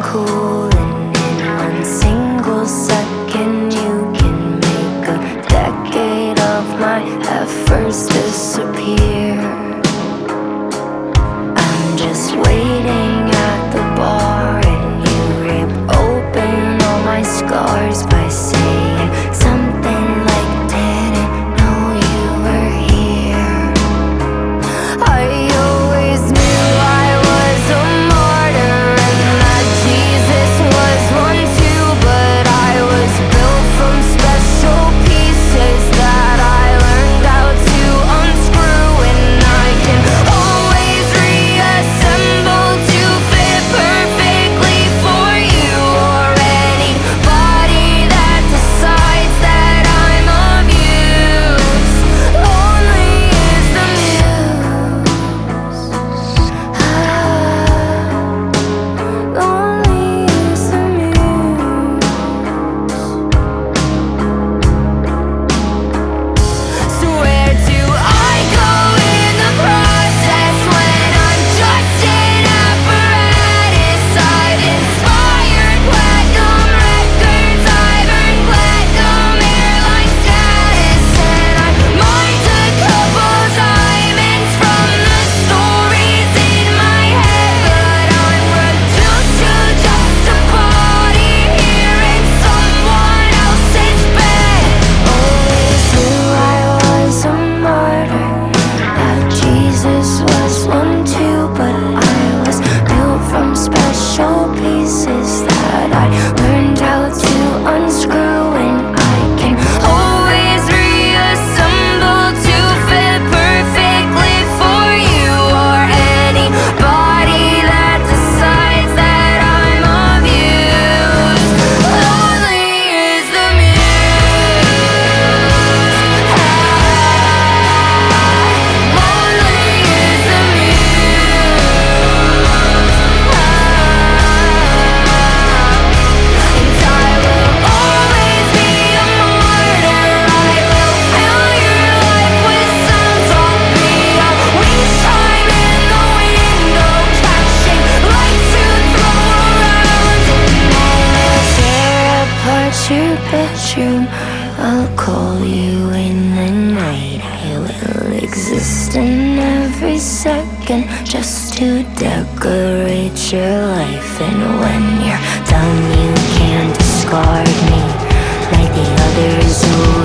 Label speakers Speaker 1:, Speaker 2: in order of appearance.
Speaker 1: cool, and in one single second you can make a decade of my efforts disappear. I'm just waiting at the bar, and you rip open all my scars by saying something like, didn't know you were here. I always knew I was a martyr and that Jesus was one too, but I was built from special pieces that I learned how to unscrew, and I can always reassemble to fit perfectly for you or anybody that decides that I'm of use. Lonely is the muse. Lonely is the muse. So where do I go in the process when I'm just an apparatus? I've inspired platinum records, I've earned platinum airline status, and I mined a couple diamonds from the stories in my head, but I'm reduced to just a body here in someone else's bed. Always knew I was a martyr, that Jesus was one too, but I was built from special pieces that I learned how to unscrew, and I can always reassemble to fit perfectly for you or anybody that decides that I'm of use. Lonely is the muse. Lonely is the muse. And I will always be a martyr. I will fill your life with sounds. I'll be a wind chime in the window, catching lights to throw around, and I'll tear apart your bedroom. I'll call you in the night. I will exist in every second just to decorate your life, and when you're done you can discard me like the others who